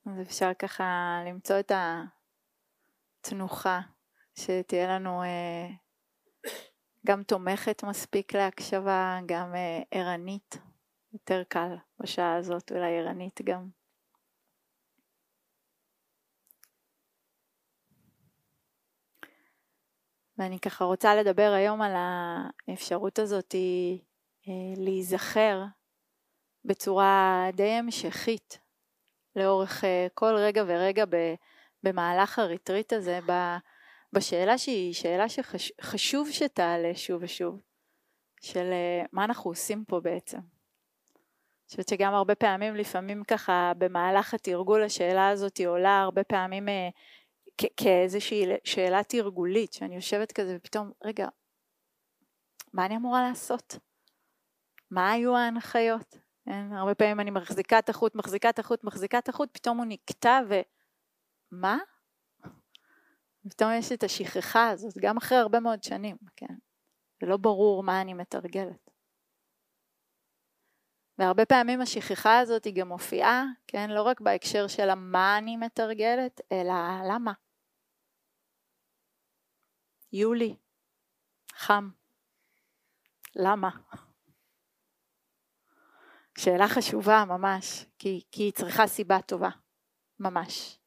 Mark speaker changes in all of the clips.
Speaker 1: אז אפשר ככה למצוא את התנוחה שתהיה לנו גם תומכת מספיק להקשבה, גם ערנית, יותר קל בשעה הזאת, אולי ערנית גם. ואני ככה רוצה לדבר היום על האפשרות הזאת להיזכר בצורה די המשכית לאורך כל רגע ורגע במהלך הריטריט הזה, בשאלה שהיא שאלה שחשוב שתעלה שוב ושוב, של מה אנחנו עושים פה בעצם. אני חושבת שגם הרבה פעמים, לפעמים ככה במהלך התרגול השאלה הזאת עולה הרבה פעמים כאיזושהי שאלה תרגולית, שאני יושבת כזה ופתאום, רגע, מה אני אמורה לעשות? מה היו ההנחיות? הרבה פעמים אני מחזיקה את החוט, פתאום הוא נקטע ומה? פתאום יש את השכחה הזאת, גם אחרי הרבה מאוד שנים, כן? זה לא ברור מה אני מתרגלת. והרבה פעמים השכחה הזאת היא גם מופיעה, כן? לא רק בהקשר של מה אני מתרגלת, אלא למה. יולי, חם, למה? שאלה חשובה ממש, כי היא צריכה סיבה טובה, ממש.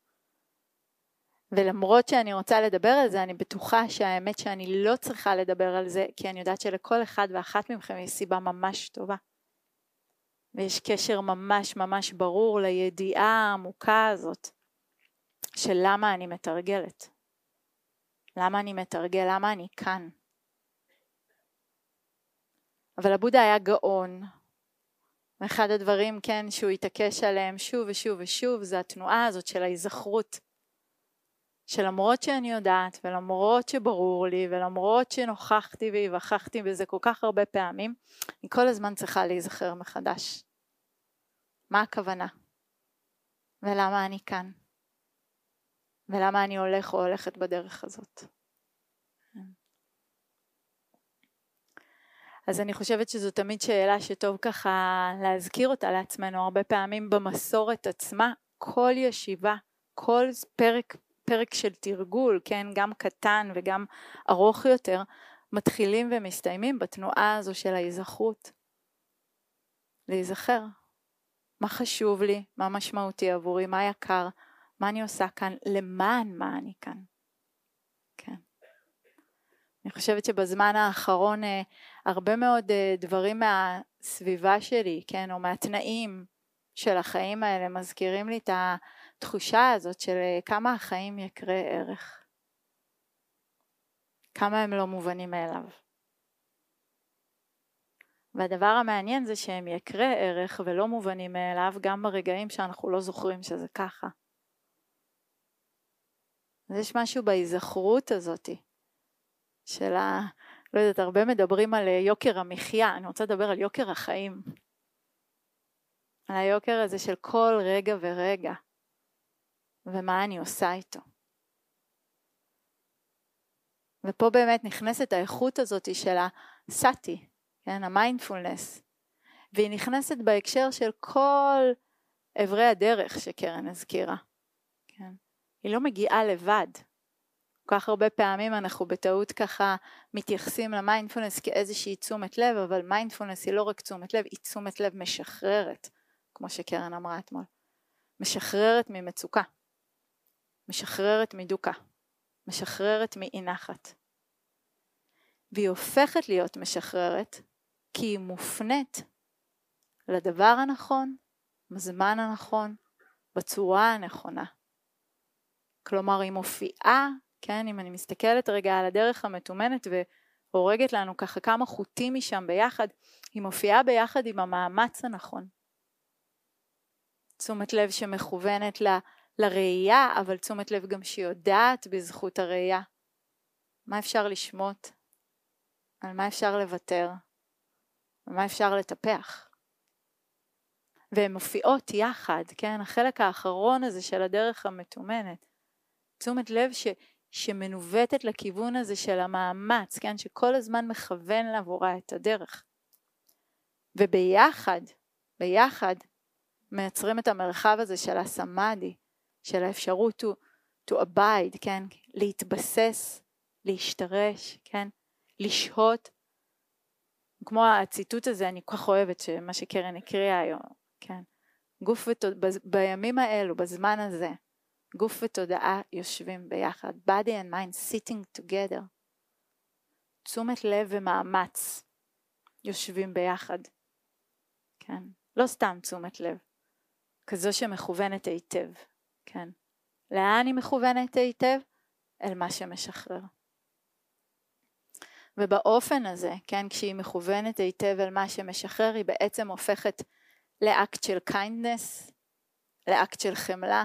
Speaker 1: ולמרות שאני רוצה לדבר על זה, אני בטוחה שהאמת שאני לא צריכה לדבר על זה, כי אני יודעת שלכל אחד ואחת מכם יש סיבה ממש טובה. ויש קשר ממש ממש ברור לידיעה העמוקה הזאת, של למה אני מתרגלת. למה אני מתרגל, למה אני כאן. אבל הבודה היה גאון, ואחד הדברים, כן, שהוא התעקש עליהם שוב ושוב ושוב, זה התנועה הזאת של ההיזכרות. שלמרות שאני יודעת, ולמרות שברור לי, ולמרות שנוכחתי והיווכחתי בזה כל כך הרבה פעמים, אני כל הזמן צריכה להיזכר מחדש. מה הכוונה? ולמה אני כאן? ולמה אני הולך או הולכת בדרך הזאת? אז אני חושבת שזו תמיד שאלה שטוב ככה להזכיר אותה לעצמנו הרבה פעמים במסורת עצמה, כל ישיבה, כל פרק של תרגול, כן, גם קטן וגם ארוך יותר, מתחילים ומסתיימים בתנועה הזו של ההיזכרות. להיזכר. מה חשוב לי, מה משמעותי עבורי, מה יקר, מה אני עושה כאן, למען מה אני כאן. כן. אני חושבת שבזמן האחרון הרבה מאוד דברים מהסביבה שלי, כן, או מהתנאים של החיים האלה מזכירים לי את התחושה הזאת של כמה החיים יקרה ערך. כמה הם לא מובנים מאליו. והדבר המעניין זה שהם יקרה ערך ולא מובנים מאליו גם ברגעים שאנחנו לא זוכרים שזה ככה. אז יש משהו בהיזכרות הזאת של לא יודעת, הרבה מדברים על יוקר המחיה, אני רוצה לדבר על יוקר החיים. על היוקר הזה של כל רגע ורגע, ומה אני עושה איתו. ופה באמת נכנסת האיכות הזאת של הסאטי, כן, המיינדפולנס, והיא נכנסת בהקשר של כל עברי הדרך שקרן הזכירה. כן. היא לא מגיעה לבד. כל כך הרבה פעמים אנחנו בטעות ככה מתייחסים למיינדפולנס כאיזושהי תשומת לב, אבל מיינדפולנס היא לא רק תשומת לב, היא תשומת לב משחררת, כמו שקרן אמרה אתמול. משחררת ממצוקה, משחררת מדוקה, משחררת מאי נחת. והיא הופכת להיות משחררת כי היא מופנית לדבר הנכון, בזמן הנכון, בצורה הנכונה. כלומר היא מופיעה, כן, אם אני מסתכלת רגע על הדרך המתומנת והורגת לנו ככה כמה חוטים משם ביחד, היא מופיעה ביחד עם המאמץ הנכון. תשומת לב שמכוונת לראייה, אבל תשומת לב גם שיודעת בזכות הראייה. מה אפשר לשמות? על מה אפשר לוותר? על מה אפשר לטפח? והן מופיעות יחד, כן? החלק האחרון הזה של הדרך המתומנת. תשומת לב שמנווטת לכיוון הזה של המאמץ, כן? שכל הזמן מכוון לעבורה את הדרך. וביחד, מייצרים את המרחב הזה של הסמאדי, של האפשרות to abide, כן? להתבסס, להשתרש, כן? לשהות. כמו הציטוט הזה, אני כל כך אוהבת מה שקרן הקריאה היום, כן? בימים האלו, בזמן הזה, גוף ותודעה יושבים ביחד. Body and mind sitting together. תשומת לב ומאמץ יושבים ביחד. כן? לא סתם תשומת לב. כזו שמכוונת היטב. כן? לאן היא מכוונת היטב? אל מה שמשחרר. ובאופן הזה, כן, כשהיא מכוונת היטב אל מה שמשחרר, היא בעצם הופכת לאקט של kindness, לאקט של חמלה,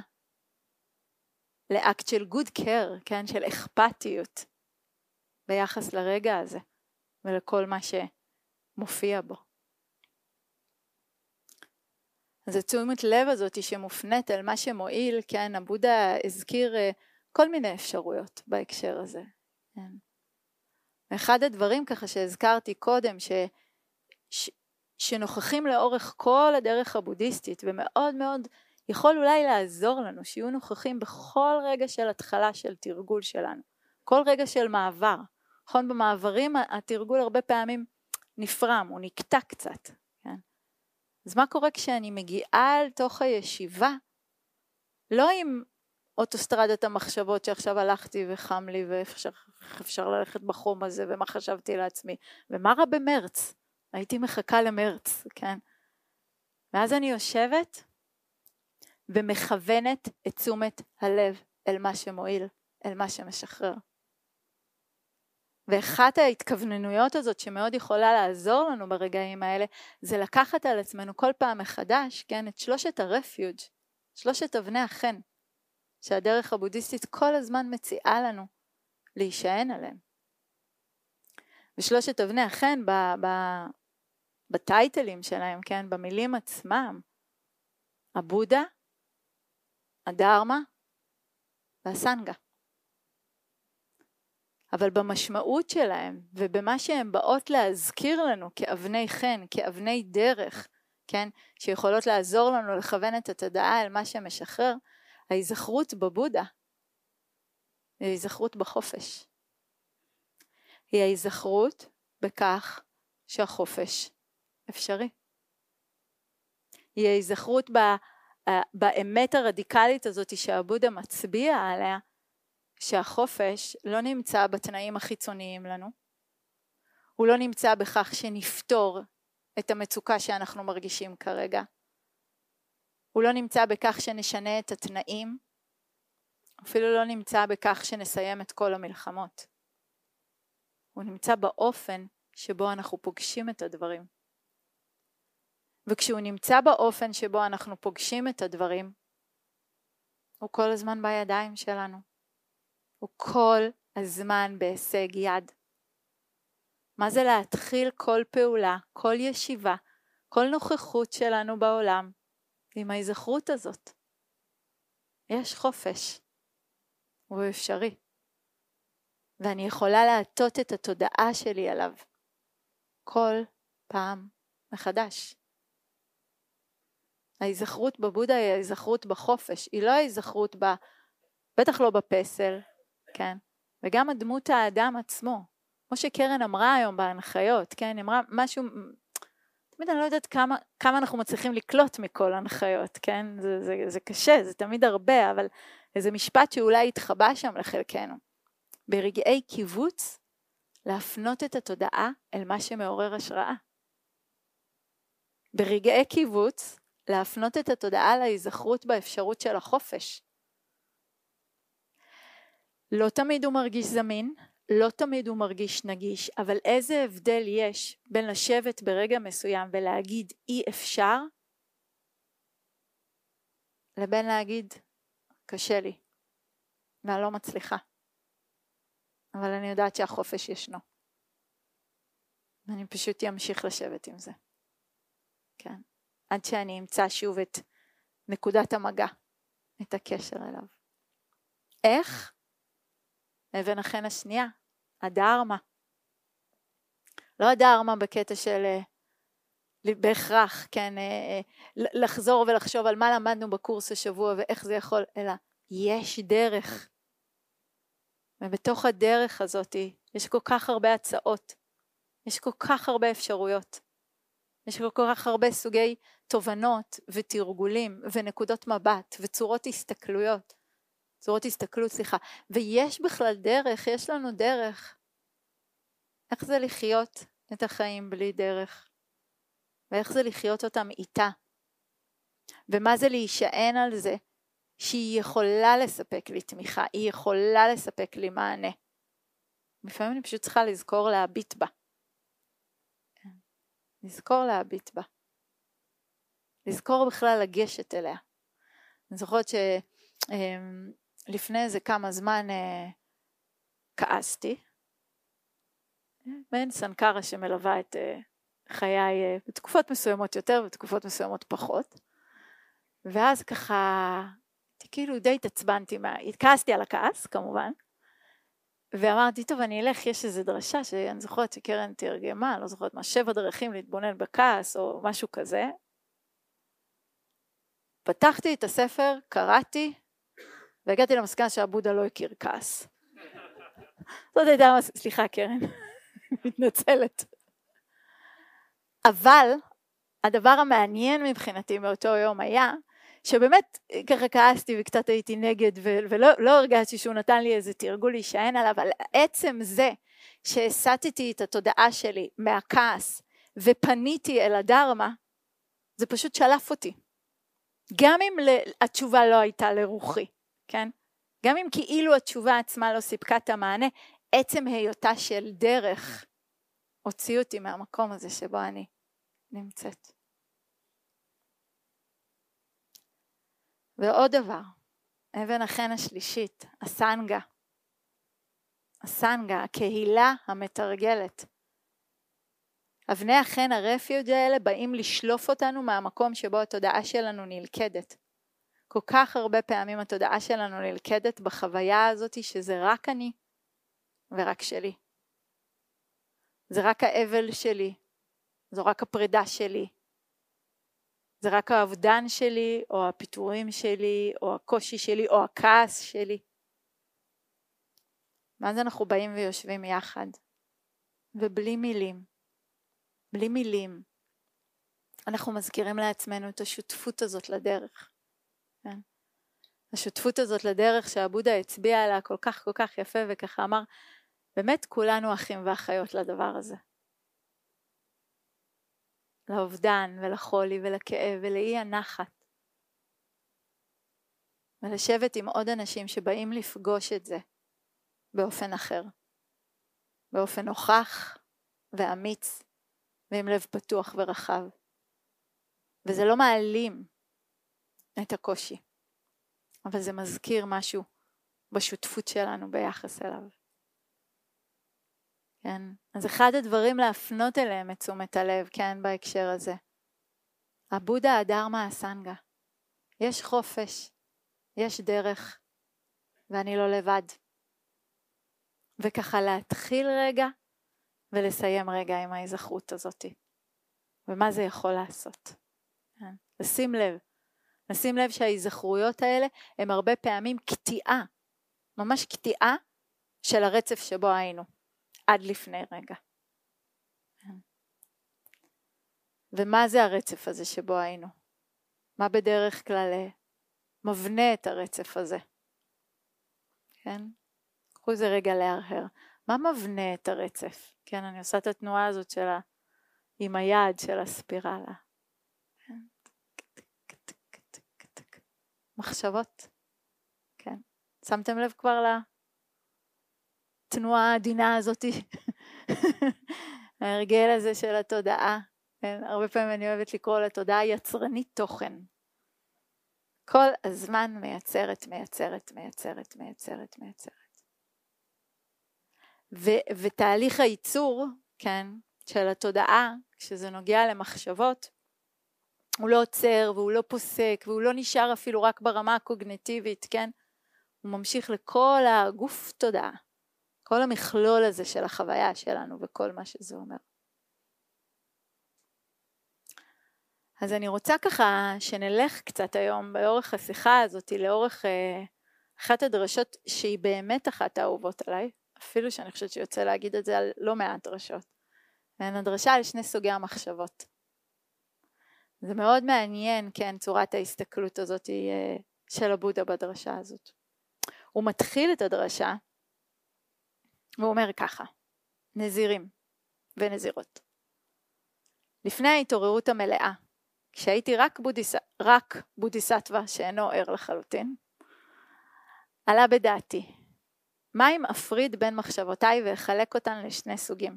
Speaker 1: לאקט של good care, כן, של אכפתיות ביחס לרגע הזה ולכל מה שמופיע בו. אז התשומת לב הזאת שמופנית אל מה שמועיל, כן, הבודה הזכיר כל מיני אפשרויות בהקשר הזה. כן. אחד הדברים ככה שהזכרתי קודם, שנוכחים לאורך כל הדרך הבודהיסטית, ומאוד מאוד יכול אולי לעזור לנו, שיהיו נוכחים בכל רגע של התחלה של תרגול שלנו, כל רגע של מעבר. נכון, במעברים התרגול הרבה פעמים נפרם, הוא נקטע קצת. כן? אז מה קורה כשאני מגיעה אל תוך הישיבה, לא עם אוטוסטרדת המחשבות שעכשיו הלכתי וחם לי ואפשר ללכת בחום הזה ומה חשבתי לעצמי, ומה רע במרץ? הייתי מחכה למרץ, כן? ואז אני יושבת ומכוונת את תשומת הלב אל מה שמועיל, אל מה שמשחרר. ואחת ההתכווננויות הזאת שמאוד יכולה לעזור לנו ברגעים האלה, זה לקחת על עצמנו כל פעם מחדש, כן, את שלושת הרפיוג', שלושת אבני החן, שהדרך הבודהיסטית כל הזמן מציעה לנו להישען עליהם. ושלושת אבני החן בטייטלים שלהם, כן, במילים עצמם, הבודה, הדרמה והסנגה. אבל במשמעות שלהם ובמה שהן באות להזכיר לנו כאבני חן, כאבני דרך, כן, שיכולות לעזור לנו לכוון את התודעה אל מה שמשחרר, ההיזכרות בבודה היא ההיזכרות בחופש. היא ההיזכרות בכך שהחופש אפשרי. היא ההיזכרות באמת הרדיקלית הזאת שהבודה מצביע עליה, שהחופש לא נמצא בתנאים החיצוניים לנו, הוא לא נמצא בכך שנפתור את המצוקה שאנחנו מרגישים כרגע, הוא לא נמצא בכך שנשנה את התנאים, אפילו לא נמצא בכך שנסיים את כל המלחמות. הוא נמצא באופן שבו אנחנו פוגשים את הדברים. וכשהוא נמצא באופן שבו אנחנו פוגשים את הדברים, הוא כל הזמן בידיים שלנו. הוא כל הזמן בהישג יד. מה זה להתחיל כל פעולה, כל ישיבה, כל נוכחות שלנו בעולם, עם ההיזכרות הזאת? יש חופש, הוא אפשרי. ואני יכולה להטות את התודעה שלי עליו כל פעם מחדש. ההיזכרות בבודה היא ההיזכרות בחופש, היא לא ההיזכרות בטח לא בפסל, כן? וגם הדמות האדם עצמו, כמו שקרן אמרה היום בהנחיות, כן? היא אמרה משהו, תמיד אני לא יודעת כמה אנחנו מצליחים לקלוט מכל ההנחיות, כן? זה קשה, זה תמיד הרבה, אבל איזה משפט שאולי יתחבא שם לחלקנו. ברגעי קיבוץ, להפנות את התודעה אל מה שמעורר השראה. ברגעי קיבוץ, להפנות את התודעה להיזכרות באפשרות של החופש. לא תמיד הוא מרגיש זמין, לא תמיד הוא מרגיש נגיש, אבל איזה הבדל יש בין לשבת ברגע מסוים ולהגיד אי אפשר, לבין להגיד קשה לי, ואני לא מצליחה. אבל אני יודעת שהחופש ישנו. ואני פשוט אמשיך לשבת עם זה. כן. עד שאני אמצא שוב את נקודת המגע, את הקשר אליו. איך? אבן החן השנייה, הדרמה. לא הדרמה בקטע של בהכרח, כן, לחזור ולחשוב על מה למדנו בקורס השבוע ואיך זה יכול, אלא יש דרך. ובתוך הדרך הזאת יש כל כך הרבה הצעות, יש כל כך הרבה אפשרויות, יש כל כך הרבה סוגי תובנות ותרגולים ונקודות מבט וצורות הסתכלות, ויש בכלל דרך, יש לנו דרך. איך זה לחיות את החיים בלי דרך? ואיך זה לחיות אותם איתה? ומה זה להישען על זה שהיא יכולה לספק לי תמיכה, היא יכולה לספק לי מענה. לפעמים אני פשוט צריכה לזכור להביט בה. לזכור להביט בה. לזכור בכלל לגשת אליה. אני זוכרת שלפני איזה כמה זמן כעסתי. מעין סנקרה שמלווה את חיי בתקופות מסוימות יותר ובתקופות מסוימות פחות. ואז ככה, כאילו די התעצבנתי, התכעסתי על הכעס כמובן. ואמרתי, טוב, אני אלך, יש איזו דרשה שאני זוכרת שקרן תרגמה, לא זוכרת מה, 7 דרכים להתבונן בכעס או משהו כזה. פתחתי את הספר, קראתי, והגעתי למסקנה שהבודה לא הכיר כעס. זאת הייתה, סליחה קרן, מתנצלת. אבל הדבר המעניין מבחינתי מאותו יום היה, שבאמת ככה כעסתי וקצת הייתי נגד ולא הרגשתי שהוא נתן לי איזה תרגול להישען עליו, אבל עצם זה שהסטתי את התודעה שלי מהכעס ופניתי אל הדרמה, זה פשוט שלף אותי. גם אם התשובה לא הייתה לרוחי, כן? גם אם כאילו התשובה עצמה לא סיפקה את המענה, עצם היותה של דרך הוציא אותי מהמקום הזה שבו אני נמצאת. ועוד דבר, אבן החן השלישית, הסנגה. הסנגה, הקהילה המתרגלת. אבני החן הרפיוד האלה באים לשלוף אותנו מהמקום שבו התודעה שלנו נלכדת. כל כך הרבה פעמים התודעה שלנו נלכדת בחוויה הזאת שזה רק אני ורק שלי. זה רק האבל שלי, זו רק הפרידה שלי. זה רק האובדן שלי, או הפיטורים שלי, או הקושי שלי, או הכעס שלי. ואז אנחנו באים ויושבים יחד, ובלי מילים, בלי מילים, אנחנו מזכירים לעצמנו את השותפות הזאת לדרך. כן? השותפות הזאת לדרך שהבודה הצביע עליה כל כך יפה, וככה אמר, באמת כולנו אחים ואחיות לדבר הזה. לאובדן ולחולי ולכאב ולאי הנחת. ולשבת עם עוד אנשים שבאים לפגוש את זה באופן אחר. באופן נוכח ואמיץ ועם לב פתוח ורחב. וזה לא מעלים את הקושי. אבל זה מזכיר משהו בשותפות שלנו ביחס אליו. כן. אז אחד הדברים להפנות אליהם את תשומת הלב, כן, בהקשר הזה. הבודה הדרמה הסנגה. יש חופש, יש דרך, ואני לא לבד. וככה להתחיל רגע, ולסיים רגע עם ההיזכרות הזאת. ומה זה יכול לעשות? כן. לשים לב שההיזכרויות האלה הם הרבה פעמים קטיעה, ממש קטיעה של הרצף שבו היינו. עד לפני רגע. ומה זה הרצף הזה שבו היינו? מה בדרך כלל מבנה את הרצף הזה? כן? קחו זה רגע להרהר. מה מבנה את הרצף? כן, אני עושה את התנועה הזאת עם היד של הספירלה. כן? מחשבות. כן. שמתם לב כבר תנועה העדינה הזאת, ההרגל הזה של התודעה, כן? הרבה פעמים אני אוהבת לקרוא לתודעה יצרנית תוכן, כל הזמן מייצרת, ותהליך הייצור, כן, של התודעה, כשזה נוגע למחשבות, הוא לא עוצר והוא לא פוסק והוא לא נשאר אפילו רק ברמה הקוגניטיבית, כן, הוא ממשיך לכל הגוף תודעה, כל המכלול הזה של החוויה שלנו וכל מה שזה אומר. אז אני רוצה ככה שנלך קצת היום באורך השיחה הזאת, לאורך אחת הדרשות שהיא באמת אחת האהובות עליי, אפילו שאני חושבת שיוצא להגיד את זה על לא מעט דרשות. הדרשה על שני סוגי המחשבות. זה מאוד מעניין, כן, צורת ההסתכלות הזאת של הבודה בדרשה הזאת. הוא מתחיל את הדרשה, והוא אומר ככה, נזירים ונזירות. לפני ההתעוררות המלאה, כשהייתי רק בודיסטווה שאינו ער לחלוטין, עלה בדעתי, מה אם אפריד בין מחשבותיי ואחלק אותן לשני סוגים?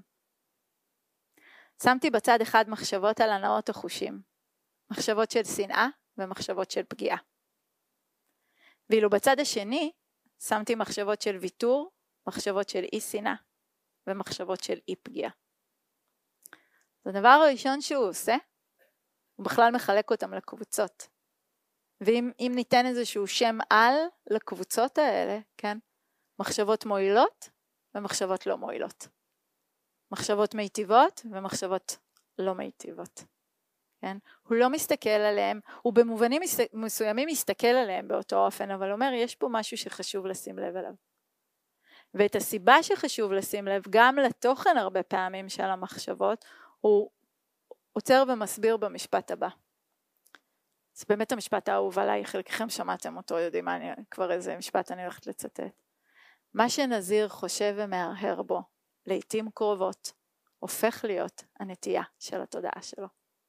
Speaker 1: שמתי בצד אחד מחשבות על הנאות החושים, מחשבות של שנאה ומחשבות של פגיעה. ואילו בצד השני, שמתי מחשבות של ויתור, מחשבות של אי שנאה ומחשבות של אי פגיעה. הדבר הראשון שהוא עושה, הוא בכלל מחלק אותם לקבוצות. ואם ניתן איזשהו שם על לקבוצות האלה, כן? מחשבות מועילות ומחשבות לא מועילות. מחשבות מיטיבות ומחשבות לא מיטיבות. כן? הוא לא מסתכל עליהם, הוא במובנים מסוימים מסתכל עליהם באותו אופן, אבל אומר יש פה משהו שחשוב לשים לב אליו. ואת הסיבה שחשוב לשים לב גם לתוכן הרבה פעמים של המחשבות, הוא עוצר ומסביר במשפט הבא. זה באמת המשפט האהוב עליי, חלקכם שמעתם אותו, יודעים כבר איזה משפט אני הולכת לצטט. מה שנזיר חושב ומהרהר בו, לעתים קרובות, הופך להיות הנטייה של התודעה שלו.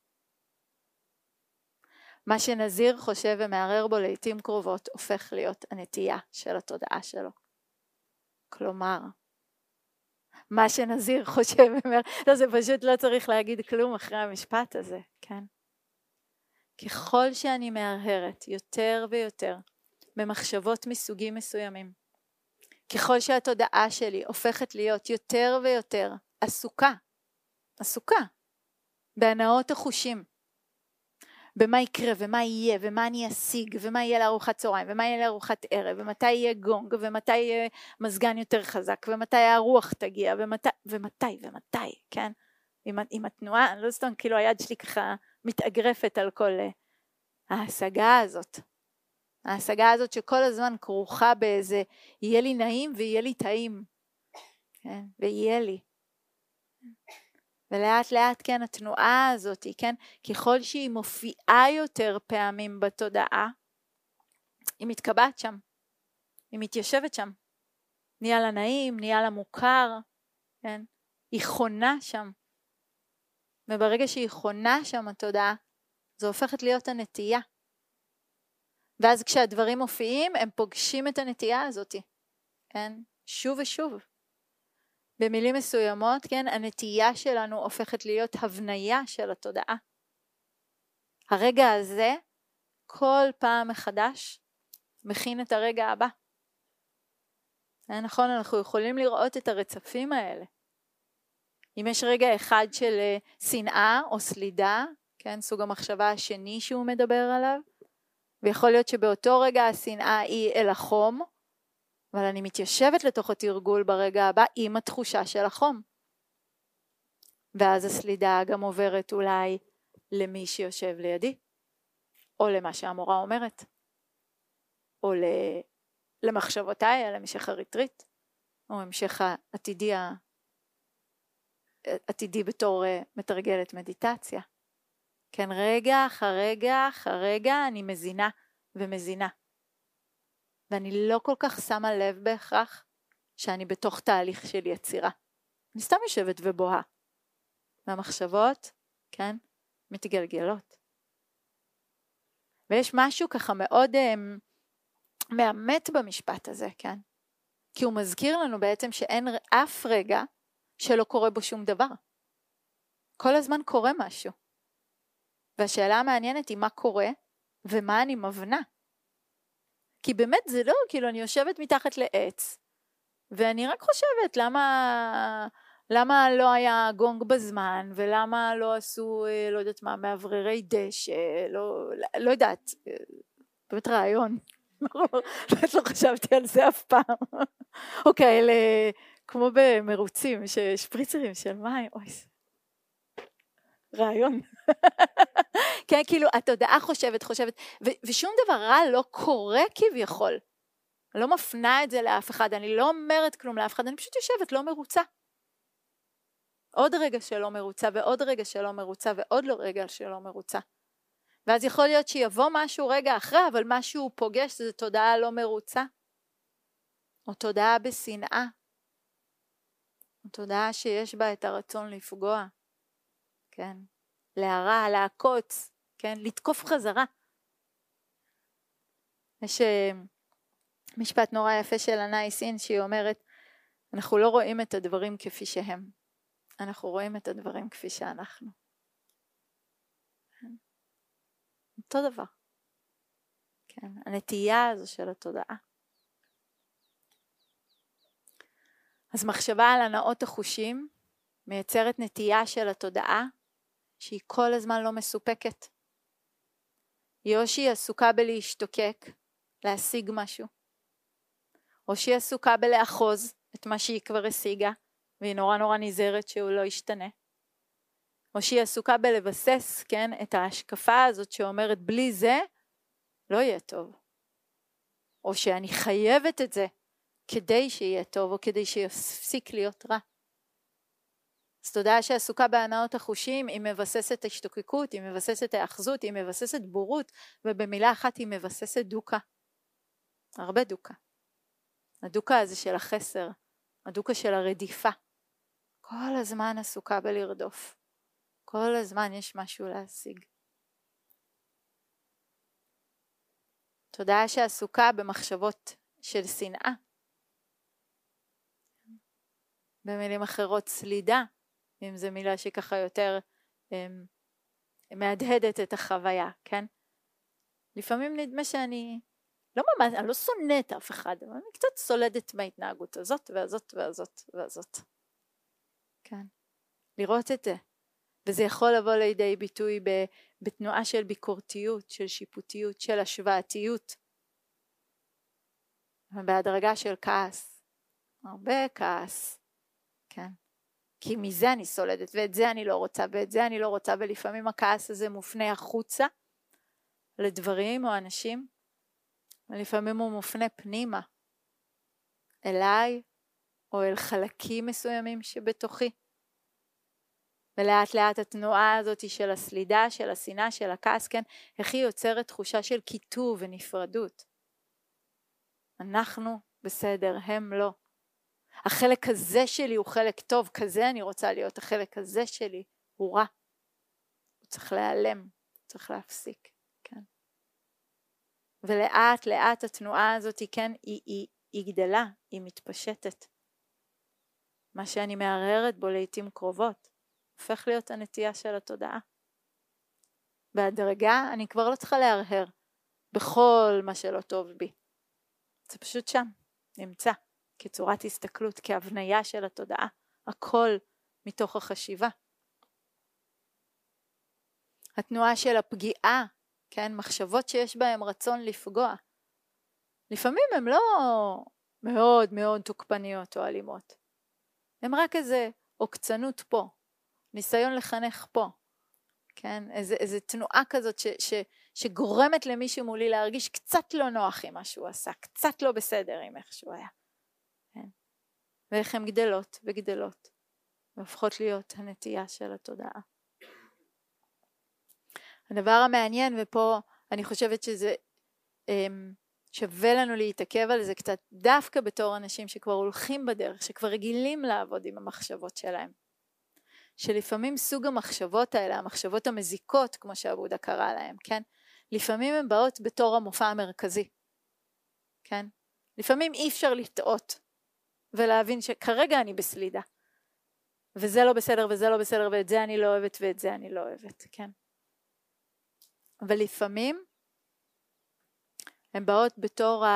Speaker 1: מה שנזיר חושב ומערער בו לעתים קרובות הופך להיות הנטייה של התודעה שלו. כלומר, מה שנזיר חושב ומערער, לא, זה פשוט לא צריך להגיד כלום אחרי המשפט הזה, כן? ככל שאני מערערת יותר ויותר במחשבות מסוגים מסוימים, ככל שהתודעה שלי הופכת להיות יותר ויותר עסוקה בהנאות החושים, במה יקרה ומה יהיה ומה אני אשיג ומה יהיה לארוחת צהריים ומה יהיה לארוחת ערב ומתי יהיה גונג ומתי יהיה מזגן יותר חזק ומתי הרוח תגיע ומתי, כן? עם התנועה, לא סתם כאילו היד שלי ככה מתאגרפת על כל ההשגה הזאת שכל הזמן כרוכה באיזה יהיה לי נעים ויהיה לי טעים, כן? ויהיה לי. ולאט לאט כן התנועה הזאת, כן, ככל שהיא מופיעה יותר פעמים בתודעה, היא מתקבעת שם, היא מתיישבת שם, נהיה לה נעים, נהיה לה מוכר, כן, היא חונה שם, וברגע שהיא חונה שם התודעה, זו הופכת להיות הנטייה, ואז כשהדברים מופיעים הם פוגשים את הנטייה הזאת, כן, שוב ושוב. במילים מסוימות, כן, הנטייה שלנו הופכת להיות הבניה של התודעה. הרגע הזה, כל פעם מחדש, מכין את הרגע הבא. נכון, אנחנו יכולים לראות את הרצפים האלה. אם יש רגע אחד של שנאה או סלידה, כן, סוג המחשבה השני שהוא מדבר עליו, ויכול להיות שבאותו רגע השנאה היא אל החום, אבל אני מתיישבת לתוך התרגול ברגע הבא עם התחושה של החום. ואז הסלידה גם עוברת אולי למי שיושב לידי, או למה שהמורה אומרת, או למחשבותיי, על המשך הריטריט, או המשך העתידי בתור מתרגלת מדיטציה. כן, רגע אחר רגע אני מזינה ומזינה. ואני לא כל כך שמה לב בהכרח שאני בתוך תהליך של יצירה. אני סתם יושבת ובוהה. והמחשבות, כן, מתגלגלות. ויש משהו ככה מאוד מאמת במשפט הזה, כן? כי הוא מזכיר לנו בעצם שאין אף רגע שלא קורה בו שום דבר. כל הזמן קורה משהו. והשאלה המעניינת היא מה קורה ומה אני מבנה. כי באמת זה לא, כאילו אני יושבת מתחת לעץ, ואני רק חושבת למה לא היה גונג בזמן, ולמה לא עשו, לא יודעת מה, מאווררי דשא, לא יודעת, באמת רעיון, לא חשבתי על זה אף פעם, או כאלה, כמו במרוצים, שפריצרים של מים, אוי, רעיון, כן, כאילו התודעה חושבת, ושום דבר רע לא קורה כביכול. אני לא מפנה את זה לאף אחד, אני לא אומרת כלום לאף אחד, אני פשוט יושבת, לא מרוצה. עוד רגע שלא מרוצה, ועוד רגע שלא מרוצה, ועוד רגע שלא מרוצה. ואז יכול להיות שיבוא משהו רגע אחרי, אבל משהו פוגש, זה תודעה לא מרוצה. או תודעה בשנאה. או תודעה שיש בה את הרצון לפגוע. כן. להרע, לעקוץ, כן. לתקוף חזרה. יש משפט נורא יפה של ענאי סין, שהיא אומרת, אנחנו לא רואים את הדברים כפי שהם. אנחנו רואים את הדברים כפי שאנחנו. אותו דבר. כן, הנטייה הזו של התודעה. אז מחשבה על הנאות החושים מייצרת נטייה של התודעה שהיא כל הזמן לא מסופקת. היא או שהיא עסוקה בלהשתוקק, להשיג משהו, או שהיא עסוקה בלאחוז את מה שהיא כבר השיגה, והיא נורא נזהרת שהוא לא ישתנה. או שהיא עסוקה בלבסס, כן, את ההשקפה הזאת שאומרת בלי זה לא יהיה טוב. או שאני חייבת את זה כדי שיהיה טוב, או כדי שיפסיק להיות רע. אז תודעה שעסוקה בהנאות החושים, היא מבססת השתוקקות, היא מבססת האחזות, היא מבססת בורות, ובמילה אחת היא מבססת דוקה. הרבה דוקה. הדוקה הזה של החסר, הדוקה של הרדיפה. כל הזמן עסוקה בלרדוף. כל הזמן יש משהו להשיג. תודעה שעסוקה במחשבות של שנאה. במילים אחרות סלידה, אם זו מילה שככה יותר מהדהדת את החוויה, כן? לפעמים נדמה שאני אני לא שונאת אף אחד, אבל אני קצת סולדת מההתנהגות הזאת והזאת והזאת והזאת. כן. לראות את זה. וזה יכול לבוא לידי ביטוי בתנועה של ביקורתיות, של שיפוטיות, של השוואתיות. ובהדרגה של כעס. הרבה כעס. כן. כי מזה אני סולדת, ואת זה אני לא רוצה, ואת זה אני לא רוצה, ולפעמים הכעס הזה מופנה החוצה לדברים או אנשים, ולפעמים הוא מופנה פנימה, אליי, או אל חלקים מסוימים שבתוכי. ולאט לאט התנועה הזאת של הסלידה, של השנאה, של הכעס, כן, איך היא יוצרת תחושה של קיטוב ונפרדות. אנחנו בסדר, הם לא. החלק הזה שלי הוא חלק טוב, כזה אני רוצה להיות, החלק הזה שלי הוא רע. הוא צריך להיעלם, הוא צריך להפסיק, כן. ולאט לאט התנועה הזאת, כן, היא גדלה, היא מתפשטת. מה שאני מערערת בו לעתים קרובות, הופך להיות הנטייה של התודעה. בהדרגה אני כבר לא צריכה להרהר בכל מה שלא טוב בי. זה פשוט שם, נמצא, כצורת הסתכלות, כהבניה של התודעה, הכל מתוך החשיבה. התנועה של הפגיעה, כן, מחשבות שיש בהם רצון לפגוע. לפעמים הן לא מאוד מאוד תוקפניות או אלימות. הן רק איזה עוקצנות פה, ניסיון לחנך פה. כן, איזה תנועה כזאת שגורמת למישהו מולי להרגיש קצת לא נוח עם מה שהוא עשה, קצת לא בסדר עם איך שהוא היה. כן. ואיך הן גדלות וגדלות, והופכות להיות הנטייה של התודעה. הדבר המעניין, ופה אני חושבת שזה שווה לנו להתעכב על זה קצת, דווקא בתור אנשים שכבר הולכים בדרך, שכבר רגילים לעבוד עם המחשבות שלהם. שלפעמים סוג המחשבות האלה, המחשבות המזיקות, כמו שעבודה קרא להם, כן? לפעמים הן באות בתור המופע המרכזי, כן? לפעמים אי אפשר לטעות, ולהבין שכרגע אני בסלידה, וזה לא בסדר, וזה לא בסדר, ואת זה אני לא אוהבת, ואת זה אני לא אוהבת, כן? אבל לפעמים, הן באות בתור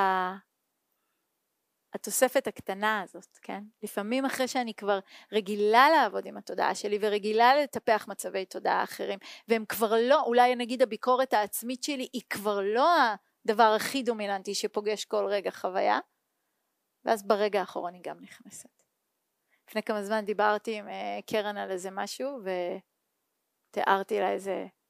Speaker 1: התוספת הקטנה הזאת, כן? לפעמים אחרי שאני כבר רגילה לעבוד עם התודעה שלי, ורגילה לטפח מצבי תודעה אחרים, והם כבר לא, אולי נגיד הביקורת העצמית שלי, היא כבר לא הדבר הכי דומיננטי שפוגש כל רגע חוויה, ואז ברגע האחרון היא גם נכנסת. לפני כמה זמן דיברתי עם קרן על איזה משהו, ותיארתי לה איזה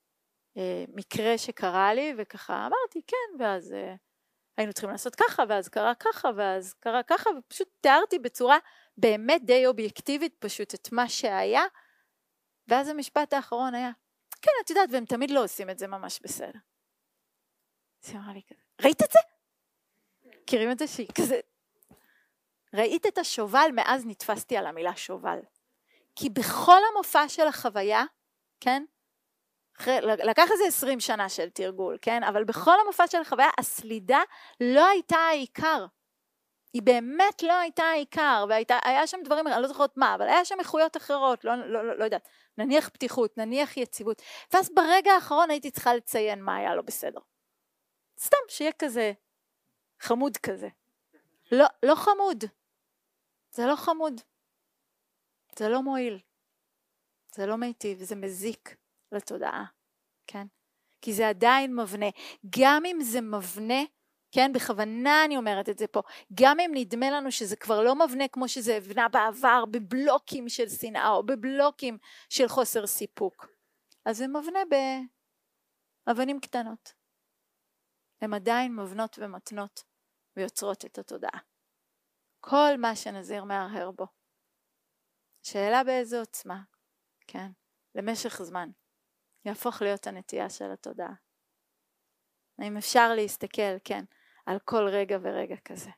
Speaker 1: מקרה שקרה לי, וככה אמרתי כן, ואז היינו צריכים לעשות ככה, ואז קרה ככה, ואז קרה ככה, ופשוט תיארתי בצורה באמת די אובייקטיבית פשוט את מה שהיה, ואז המשפט האחרון היה, כן, את יודעת, והם תמיד לא עושים את זה ממש בסדר. אז היא אמרה לי כזה, ראית את זה? מכירים את זה שהיא כזה, ראית את השובל, מאז נתפסתי על המילה שובל. כי בכל המופע של החוויה, כן? לקח איזה 20 שנה של תרגול, כן? אבל בכל המופע של החוויה, הסלידה לא הייתה העיקר. היא באמת לא הייתה העיקר, והיה שם דברים, אני לא זוכרת מה, אבל היה שם איכויות אחרות, לא יודעת, נניח פתיחות, נניח יציבות, ואז ברגע האחרון הייתי צריכה לציין מה היה לא בסדר. סתם, שיהיה כזה חמוד כזה. לא חמוד. זה לא חמוד. זה לא מועיל. זה לא מיטיב, זה מזיק לתודעה, כן? כי זה עדיין מבנה. גם אם זה מבנה, כן, בכוונה אני אומרת את זה פה, גם אם נדמה לנו שזה כבר לא מבנה כמו שזה הבנה בעבר, בבלוקים של שנאה או בבלוקים של חוסר סיפוק, אז זה מבנה באבנים קטנות. הן עדיין מבנות ומתנות ויוצרות את התודעה. כל מה שנזיר מהרהר בו. שאלה באיזו עוצמה, כן, למשך זמן, יהפוך להיות הנטייה של התודעה. אם אפשר להסתכל, כן, על כל רגע ורגע כזה.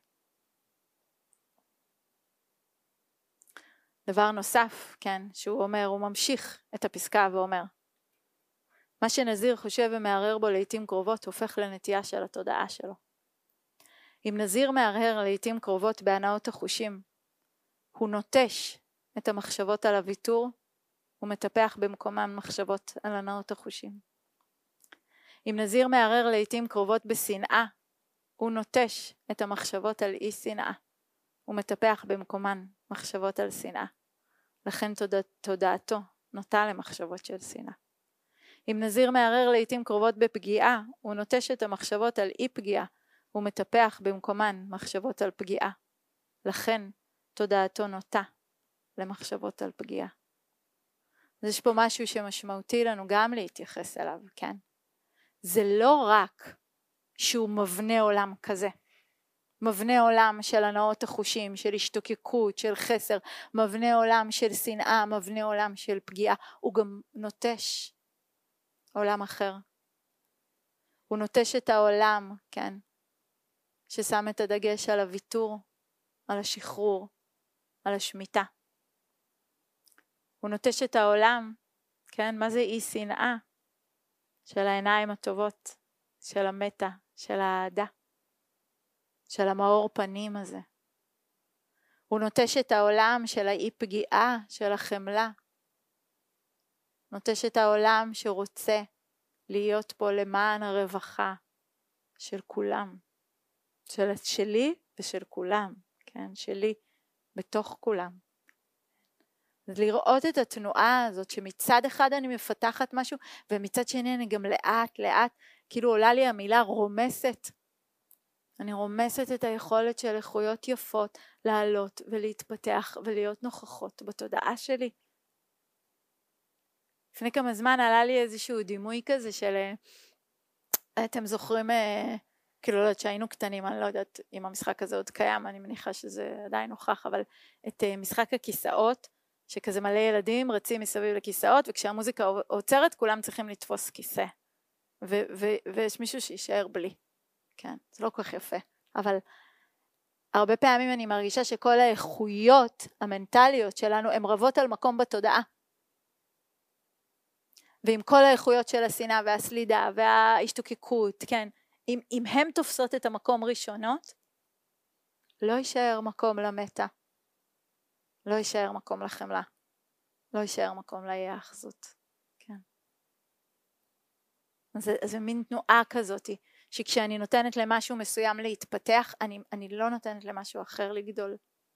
Speaker 1: דבר נוסף, כן, שהוא אומר, הוא ממשיך את הפסקה ואומר, מה שנזיר חושב ומערער בו לעתים קרובות, הופך לנטייה של התודעה שלו. אם נזיר מערער לעתים קרובות בהנאות החושים, הוא נוטש את המחשבות על הוויתור, ומטפח במקומם מחשבות על הנאות החושים. אם נזיר מערער לעתים קרובות בשנאה, הוא נוטש את המחשבות על אי שנאה, ומטפח במקומן מחשבות על שנאה. לכן תודעתו נוטה למחשבות של שנאה. אם נזיר מערער לעתים קרובות בפגיעה, הוא נוטש את המחשבות על אי פגיעה, ומטפח במקומן מחשבות על פגיעה. לכן תודעתו נוטה למחשבות על פגיעה. אז יש פה משהו שמשמעותי לנו גם להתייחס אליו, כן? זה לא רק שהוא מבנה עולם כזה. מבנה עולם של הנאות החושים, של השתוקקות, של חסר, מבנה עולם של שנאה, מבנה עולם של פגיעה. הוא גם נוטש עולם אחר. הוא נוטש את העולם, כן? ששם את הדגש על הוויתור, על השחרור, על השמיטה. הוא נוטש את העולם, כן? מה זה אי שנאה? של העיניים הטובות, של המטה, של האהדה, של המאור פנים הזה. הוא נוטש את העולם של האי פגיעה, של החמלה. נוטש את העולם שרוצה להיות פה למען הרווחה של כולם. שלי ושל כולם, כן? שלי בתוך כולם. אז לראות את התנועה הזאת שמצד אחד אני מפתחת משהו ומצד שני אני גם לאט לאט כאילו עולה לי המילה רומסת. אני רומסת את היכולת של איכויות יפות לעלות ולהתפתח ולהיות נוכחות בתודעה שלי. לפני כמה זמן עלה לי איזשהו דימוי כזה של, אתם זוכרים, כאילו לא יודעת שהיינו קטנים, אני לא יודעת אם המשחק הזה עוד קיים, אני מניחה שזה עדיין נוכח, אבל את משחק הכיסאות, שכזה מלא ילדים רצים מסביב לכיסאות, וכשהמוזיקה עוצרת כולם צריכים לתפוס כיסא, ויש מישהו שישאר בלי. כן, זה לא כל כך יפה, אבל הרבה פעמים אני מרגישה שכל האיכויות המנטליות שלנו הן רבות על מקום בתודעה. ועם כל האיכויות של השנאה והסלידה וההשתוקקות, כן, אם הם תופסות את המקום ראשונות, לא יישאר מקום למטה, לא יישאר מקום לחמלה, לא יישאר מקום להיאחזות, כן. אז זה מין תנועה כזאת, שכשאני נותנת למשהו מסוים להתפתח, אני לא נותנת למשהו אחר לגדול.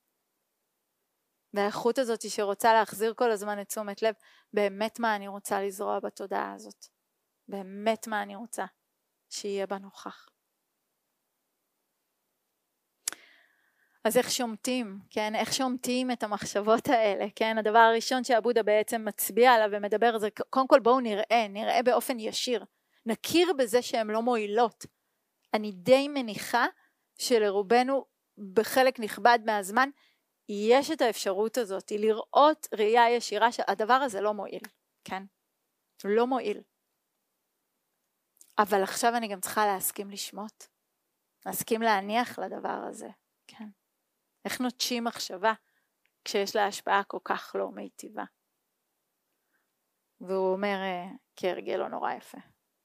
Speaker 1: והאיכות הזאת שרוצה להחזיר כל הזמן את תשומת לב, באמת מה אני רוצה לזרוע בתודעה הזאת. באמת מה אני רוצה שיהיה בה נוכח. אז איך שומטים, כן? איך שומטים את המחשבות האלה, כן? הדבר הראשון שהבודה בעצם מצביע עליו ומדבר על זה, קודם כל בואו נראה באופן ישיר, נכיר בזה שהן לא מועילות. אני די מניחה שלרובנו בחלק נכבד מהזמן יש את האפשרות הזאת, לראות ראייה ישירה שהדבר הזה לא מועיל, כן? לא מועיל. אבל עכשיו אני גם צריכה להסכים לשמות, להסכים להניח לדבר הזה, כן? איך נוטשים מחשבה כשיש לה השפעה כל כך לא מיטיבה? והוא אומר כהרגל לא נורא יפה.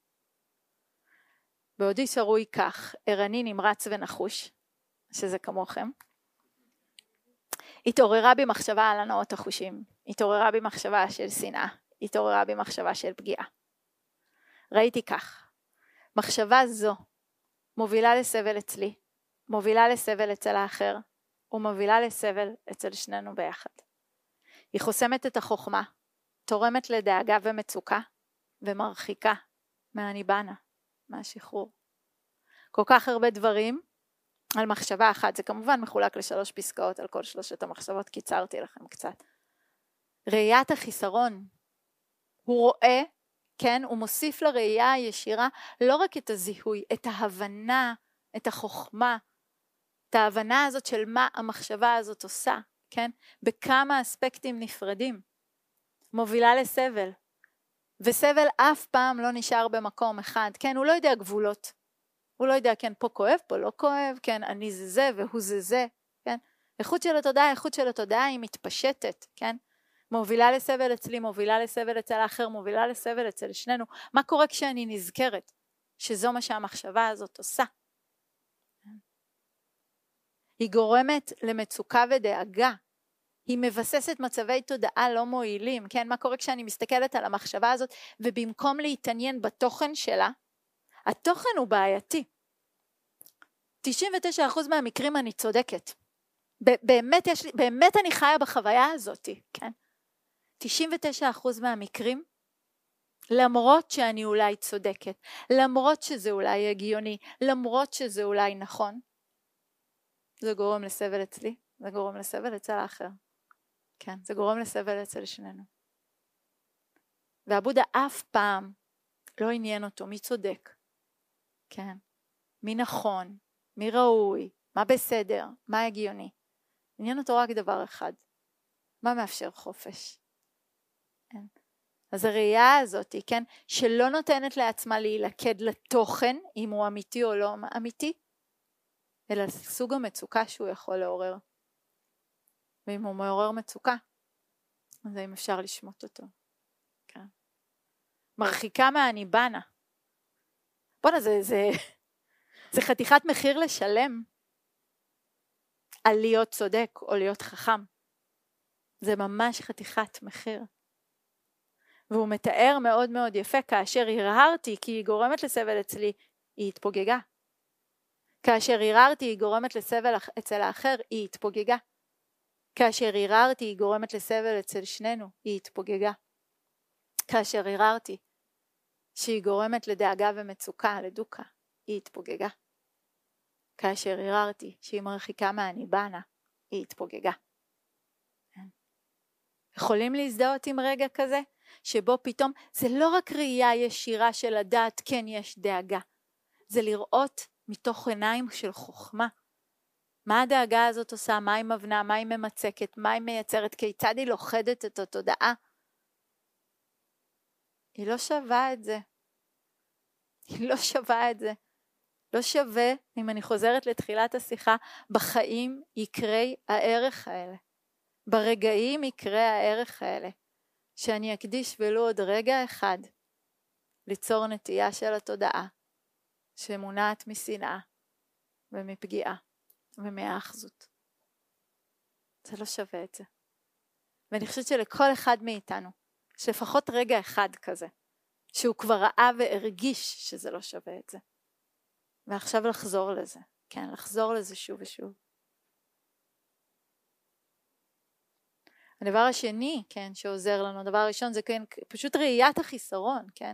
Speaker 1: בעודי שרוי כך, ערני נמרץ ונחוש, שזה כמוכם. התעוררה בי מחשבה על הנאות החושים, התעוררה בי מחשבה של שנאה, התעוררה בי מחשבה של פגיעה. ראיתי כך, מחשבה זו מובילה לסבל אצלי, מובילה לסבל אצל האחר, ומובילה לסבל אצל שנינו ביחד. היא חוסמת את החוכמה, תורמת לדאגה ומצוקה, ומרחיקה מהניבנה, מהשחרור. כל כך הרבה דברים על מחשבה אחת, זה כמובן מחולק ל3 פסקאות, על כל 3 המחשבות קיצרתי לכם קצת. ראיית החיסרון, הוא רואה, כן, הוא מוסיף לראייה הישירה לא רק את הזיהוי, את ההבנה, את החוכמה, את ההבנה הזאת של מה המחשבה הזאת עושה, כן, בכמה אספקטים נפרדים, מובילה לסבל, וסבל אף פעם לא נשאר במקום אחד, כן, הוא לא יודע גבולות, הוא לא יודע, כן, פה כואב, פה לא כואב, כן, אני זה והוא זה, כן, איכות של התודעה היא מתפשטת, כן, מובילה לסבל אצלי, מובילה לסבל אצל האחר, מובילה לסבל אצל שנינו. מה קורה כשאני נזכרת שזו מה שהמחשבה הזאת עושה? היא גורמת למצוקה ודאגה, היא מבססת מצבי תודעה לא מועילים, כן? מה קורה כשאני מסתכלת על המחשבה הזאת, ובמקום להתעניין בתוכן שלה, התוכן הוא בעייתי. 99% מהמקרים אני צודקת. באמת אני חיה בחוויה הזאת, כן? 99% מהמקרים, למרות שאני אולי צודקת, למרות שזה אולי הגיוני, למרות שזה אולי נכון, זה גורם לסבל אצלי, זה גורם לסבל אצל האחר. כן, זה גורם לסבל אצל שנינו. והבודה אף פעם לא עניין אותו מי צודק, כן, מי נכון, מי ראוי, מה בסדר, מה הגיוני. עניין אותו רק דבר אחד, מה מאפשר חופש. כן. אז הראייה הזאת, כן, שלא נותנת לעצמה להילכד לתוכן, אם הוא אמיתי או לא אמיתי, אלא סוג המצוקה שהוא יכול לעורר. ואם הוא מעורר מצוקה, אז האם אפשר לשמוט אותו. כן. מרחיקה מהניבנה. בוא'נה, זה חתיכת מחיר לשלם על להיות צודק או להיות חכם. זה ממש חתיכת מחיר. והוא מתאר מאוד מאוד יפה, כאשר הרהרתי כי היא גורמת לסבל אצלי, היא התפוגגה. כאשר הרהרתי היא גורמת לסבל אצל האחר, היא התפוגגה. כאשר הרהרתי היא גורמת לסבל אצל שנינו, היא התפוגגה. כאשר הרהרתי שהיא גורמת לדאגה ומצוקה, לדוקה, היא התפוגגה. כאשר הרהרתי שהיא מרחיקה מהניבנה, היא התפוגגה. יכולים להזדהות עם רגע כזה? שבו פתאום זה לא רק ראייה ישירה של הדעת, כן יש דאגה, זה לראות מתוך עיניים של חוכמה, מה הדאגה הזאת עושה, מה היא מבנה, מה היא ממצקת, מה היא מייצרת, כיצד היא לוכדת את התודעה. היא לא שווה את זה, היא לא שווה את זה, לא שווה, אם אני חוזרת לתחילת השיחה, בחיים יקרי הערך האלה, ברגעים יקרי הערך האלה, שאני אקדיש ולו עוד רגע אחד ליצור נטייה של התודעה שמונעת משנאה ומפגיעה ומהאחזות. זה לא שווה את זה. ואני חושבת שלכל אחד מאיתנו יש לפחות רגע אחד כזה שהוא כבר ראה והרגיש שזה לא שווה את זה. ועכשיו לחזור לזה, כן, לחזור לזה שוב ושוב. הדבר השני, כן, שעוזר לנו, הדבר הראשון זה כן, פשוט ראיית החיסרון, כן,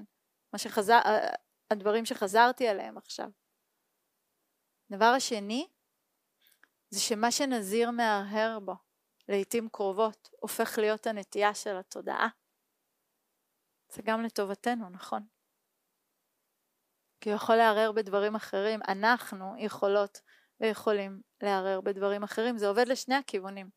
Speaker 1: הדברים שחזרתי עליהם עכשיו. הדבר השני, זה שמה שנזיר מהרהר בו לעתים קרובות הופך להיות הנטייה של התודעה. זה גם לטובתנו, נכון? כי הוא יכול לערער בדברים אחרים, אנחנו יכולות ויכולים לערער בדברים אחרים, זה עובד לשני הכיוונים.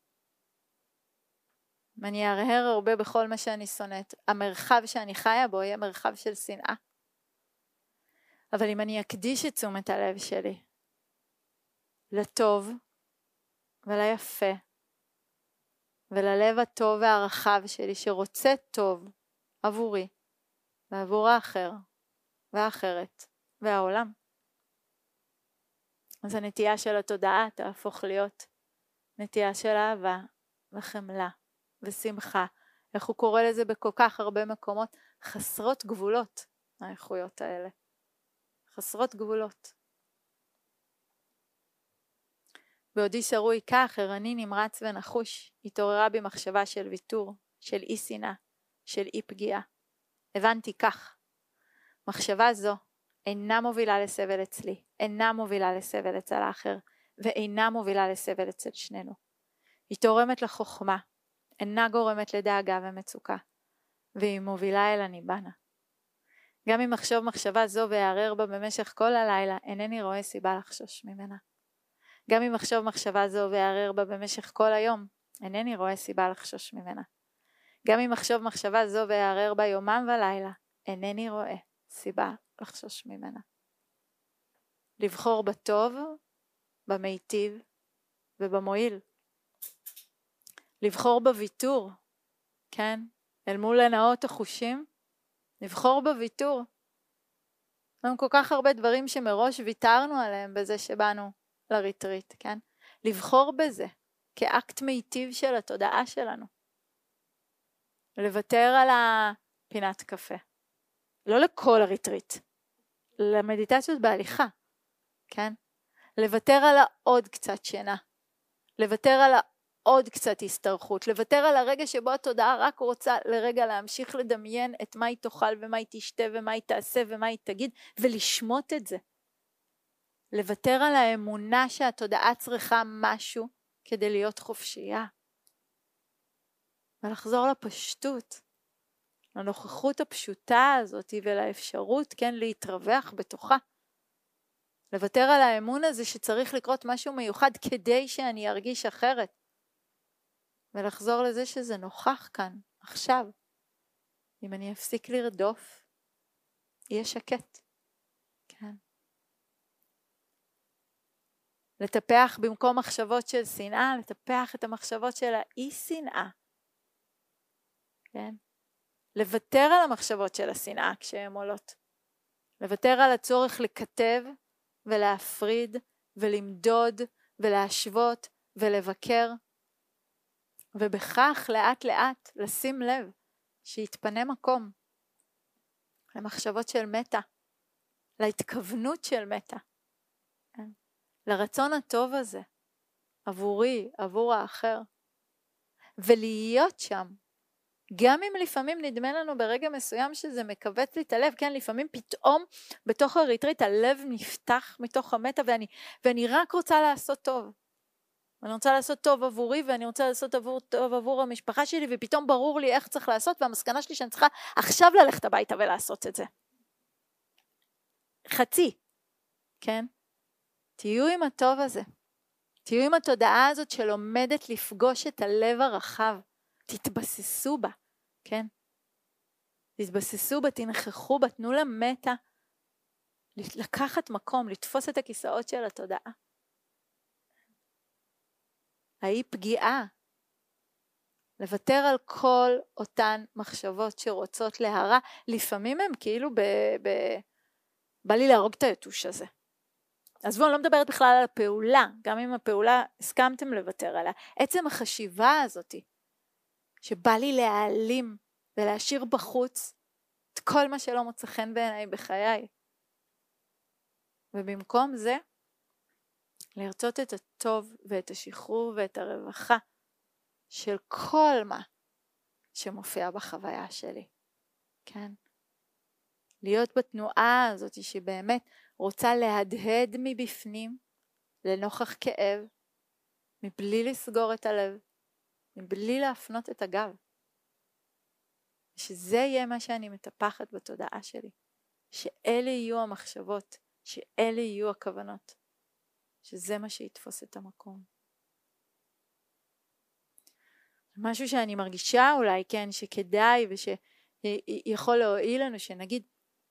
Speaker 1: אם אני אערער הרבה בכל מה שאני שונאת, המרחב שאני חיה בו יהיה מרחב של שנאה. אבל אם אני אקדיש את תשומת הלב שלי לטוב וליפה וללב הטוב והרחב שלי שרוצה טוב עבורי ועבור האחר והאחרת והעולם, אז הנטייה של התודעה תהפוך להיות נטייה של אהבה וחמלה ושמחה. איך הוא קורא לזה בכל כך הרבה מקומות? חסרות גבולות, האיכויות האלה. חסרות גבולות. בעודי שרוי כך, ערני נמרץ ונחוש, התעוררה בי מחשבה של ויתור, של אי שנאה, של אי פגיעה. הבנתי כך, מחשבה זו אינה מובילה לסבל אצלי, אינה מובילה לסבל אצל האחר, ואינה מובילה לסבל אצל שנינו. היא תורמת לחוכמה, אינה גורמת לדאגה ומצוקה, והיא מובילה אל הניבנה. גם אם אחשוב מחשבה זו ויערער בה במשך כל הלילה, אינני רואה סיבה לחשוש ממנה. גם אם אחשוב מחשבה זו ויערער בה במשך כל היום, אינני רואה סיבה לחשוש ממנה. גם אם אחשוב מחשבה זו ויערער בה יומם ולילה, אינני רואה סיבה לחשוש ממנה. לבחור בטוב, במיטיב ובמועיל. לבחור בוויתור, כן? אל מול הנאות החושים, לבחור בוויתור. יש כל כך הרבה דברים שמראש ויתרנו עליהם בזה שבאנו לריטריט, כן? לבחור בזה כאקט מיטיב של התודעה שלנו. לוותר על הפינת קפה. לא לכל הריטריט. למדיטציות בהליכה, כן? לוותר על העוד קצת שינה. לוותר על העוד קצת הסתרכות. לוותר על הרגע שבו התודעה רק רוצה לרגע להמשיך לדמיין את מה היא תאכל ומה היא תשתה ומה היא תעשה ומה היא תגיד ולשמות את זה. לוותר על האמונה שהתודעה צריכה משהו כדי להיות חופשייה. ולחזור לפשטות, לנוכחות הפשוטה הזאת ולאפשרות, כן, להתרווח בתוכה. לוותר על האמון הזה שצריך לקרות משהו מיוחד כדי שאני ארגיש אחרת. ולחזור לזה שזה נוכח כאן, עכשיו. אם אני אפסיק לרדוף, יהיה שקט. כן. לטפח במקום מחשבות של שנאה, לטפח את המחשבות של האי שנאה. כן? לוותר על המחשבות של השנאה כשהן עולות. לוותר על הצורך לכתב ולהפריד ולמדוד ולהשוות ולבקר. ובכך לאט לאט לשים לב שיתפנה מקום למחשבות של מטה, להתכוונות של מטה. כן? לרצון הטוב הזה, עבורי, עבור האחר, ולהיות שם, גם אם לפעמים נדמה לנו ברגע מסוים שזה מקבץ לי את הלב, כן, לפעמים פתאום בתוך הריטריט הלב נפתח מתוך המטה, ואני רק רוצה לעשות טוב, אני רוצה לעשות טוב עבורי, ואני רוצה לעשות טוב עבור המשפחה שלי, ופתאום ברור לי איך צריך לעשות, והמסקנה שלי שאני צריכה עכשיו ללכת הביתה ולעשות את זה. חצי, כן? תהיו עם הטוב הזה. תהיו עם התודעה הזאת שלומדת לפגוש את הלב הרחב. תתבססו בה, כן? תתבססו בה, תנחכו בה, תנו לה מטה. לקחת מקום, לתפוס את הכיסאות של התודעה. האי פגיעה. לוותר על כל אותן מחשבות שרוצות להרע. לפעמים הם כאילו בא לי להרוג את היתוש הזה. אז בואו, אני לא מדברת בכלל על הפעולה, גם אם הפעולה הסכמתם לוותר עליה. עצם החשיבה הזאת, שבא לי להעלים ולהשאיר בחוץ את כל מה שלא מוצא חן בעיניי בחיי. ובמקום זה, לרצות את הטוב ואת השחרור ואת הרווחה של כל מה שמופיע בחוויה שלי. כן? להיות בתנועה הזאת שבאמת רוצה להדהד מבפנים לנוכח כאב, מבלי לסגור את הלב, מבלי להפנות את הגב. שזה יהיה מה שאני מטפחת בתודעה שלי. שאלה יהיו המחשבות, שאלה יהיו הכוונות. שזה מה שיתפוס את המקום. משהו שאני מרגישה אולי, כן, שכדאי ושיכול להועיל לנו, שנגיד,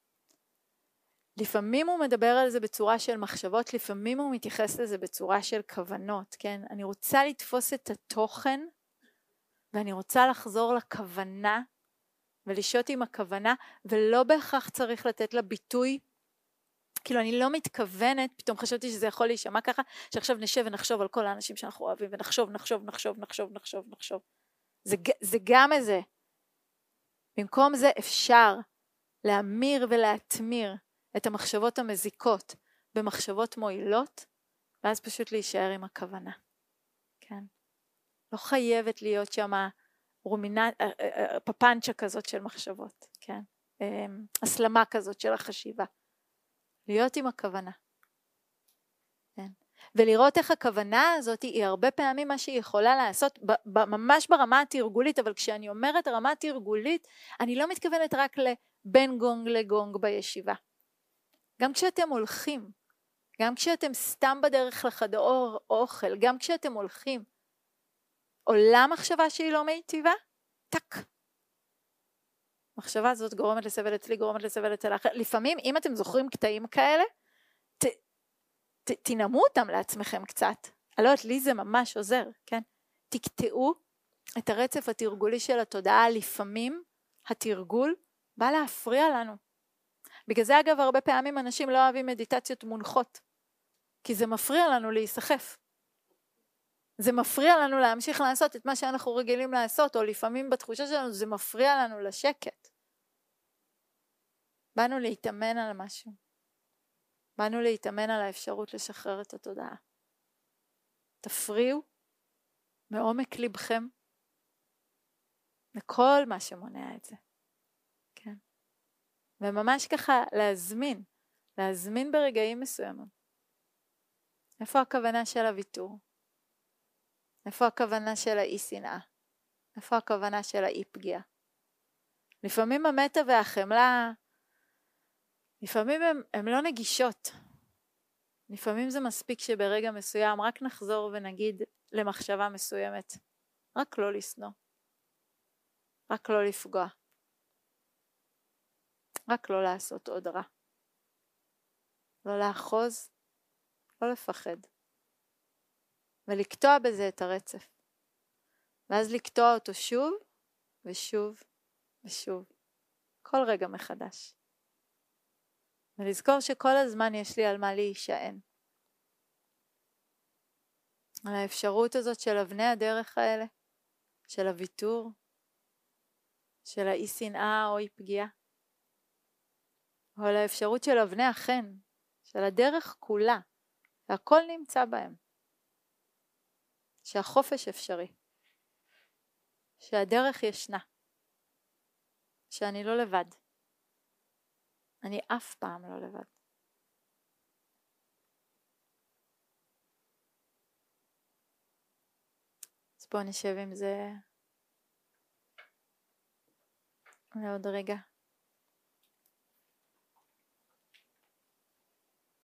Speaker 1: לפעמים הוא מדבר על זה בצורה של מחשבות, לפעמים הוא מתייחס לזה בצורה של כוונות, כן? אני רוצה לתפוס את התוכן, ואני רוצה לחזור לכוונה, ולשיות עם הכוונה, ולא בהכרח צריך לתת לה ביטוי, כאילו אני לא מתכוונת, פתאום חשבתי שזה יכול להישמע ככה, שעכשיו נשב ונחשוב על כל האנשים שאנחנו אוהבים, ונחשוב, נחשוב. זה גם איזה. במקום זה אפשר להמיר ולהתמיר את המחשבות המזיקות במחשבות מועילות, ואז פשוט להישאר עם הכוונה. כן? לא חייבת להיות שם פפנצ'ה כזאת של מחשבות, כן? הסלמה כזאת של החשיבה. להיות עם הכוונה. כן? ולראות איך הכוונה הזאת היא הרבה פעמים מה שהיא יכולה לעשות, ממש ברמה התרגולית, אבל כשאני אומרת הרמה התרגולית, אני לא מתכוונת רק לבין גונג לגונג בישיבה. גם כשאתם הולכים, גם כשאתם סתם בדרך לחדר אוכל, גם כשאתם הולכים, עולה מחשבה שהיא לא מיטיבה, טק. מחשבה הזאת גורמת לסבל אצלי, גורמת לסבל אצל האחר. לפעמים, אם אתם זוכרים קטעים כאלה, תנעמו אותם לעצמכם קצת. אני לא יודעת, לי זה ממש עוזר, כן? תקטעו את הרצף התרגולי של התודעה. לפעמים התרגול בא להפריע לנו. בגלל זה אגב הרבה פעמים אנשים לא אוהבים מדיטציות מונחות. כי זה מפריע לנו להיסחף. זה מפריע לנו להמשיך לעשות את מה שאנחנו רגילים לעשות, או לפעמים בתחושה שלנו זה מפריע לנו לשקט. באנו להתאמן על משהו. באנו להתאמן על האפשרות לשחרר את התודעה. תפריעו מעומק לבכם לכל מה שמונע את זה. כן. וממש ככה להזמין ברגעים מסוימים. איפה הכוונה של הוויתור? איפה הכוונה של האי שנאה? איפה הכוונה של האי פגיעה? לפעמים המטה והחמלה, לפעמים הם לא נגישות. לפעמים זה מספיק שברגע מסוים רק נחזור ונגיד למחשבה מסוימת. רק לא לשנוא. רק לא לפגוע. רק לא לעשות עוד רע. לא לאחוז, לא לפחד. ולקטוע בזה את הרצף. ואז לקטוע אותו שוב ושוב ושוב. כל רגע מחדש. ולזכור שכל הזמן יש לי על מה להישען. על האפשרות הזאת של אבני הדרך האלה, של הוויתור, של האי שנאה או אי פגיעה. או על האפשרות של אבני החן, של הדרך כולה, והכל נמצא בהם. שהחופש אפשרי. שהדרך ישנה. שאני לא לבד. אני אף פעם לא לבד. אז בואו נשב עם זה לעוד רגע.